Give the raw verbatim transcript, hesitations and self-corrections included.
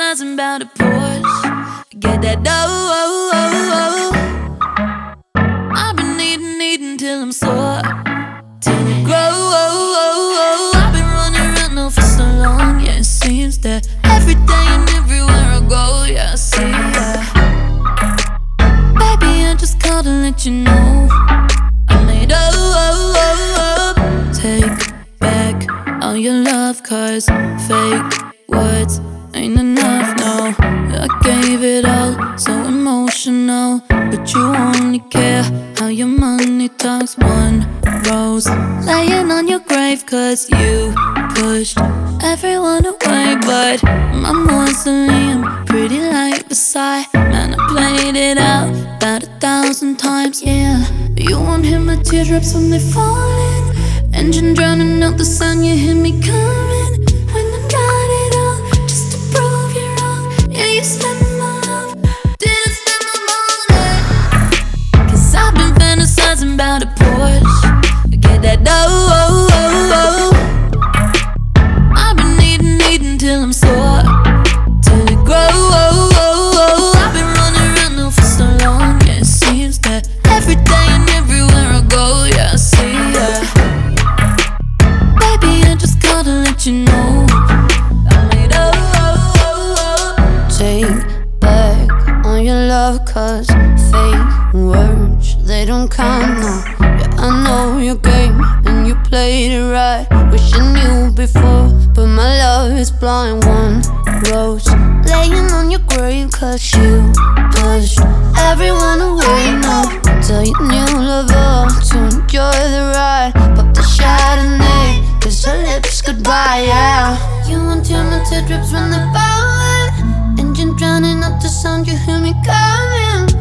fantasizing about a Porsche. Get that dough, oh, oh, oh. I've been eating, eating till I'm sore, till it grow, oh, oh, oh. I've been running around now for so long, yeah, it seems that every day and everywhere I go, yeah, I see, yeah. Baby, I just called to let you know I made oh, oh, oh, oh. Take back all your love, cause fake words ain't enough, no. I gave it all, so emotional, but you only care how your money talks. One rose laying on your grave, cause you pushed everyone away, but my mausoleum, pretty like Versailles. Man, I played it out about a thousand times, yeah. You won't hear my teardrops when they're falling, engine drowning out the sun, you hear me coming. When I got it all, just to prove you wrong, yeah, you spent my love, didn't spend my money. Cause I've been fantasizing about a Porsche. Get that dough, oh, oh, oh. I've been eating, eating till I'm sore, till it grow, oh, oh, oh. I've been running around now for so long, yeah, it seems that every day and everywhere I go, yeah, I see, yeah. Baby, I just called to let you know I made oh, oh, oh, oh. Take back on your love, cause fake words, they don't count, no. Yeah, I know your game and you played it right. Wish I knew before, but my love is blind. One rose laying on your grave, cause you pushed everyone away, no. Tell your new lover to enjoy the ride, pop the Chardonnay, cause her lips goodbye, yeah. You won't hear my teardrops when they're falling, engine drowning out the sound, you hear me coming.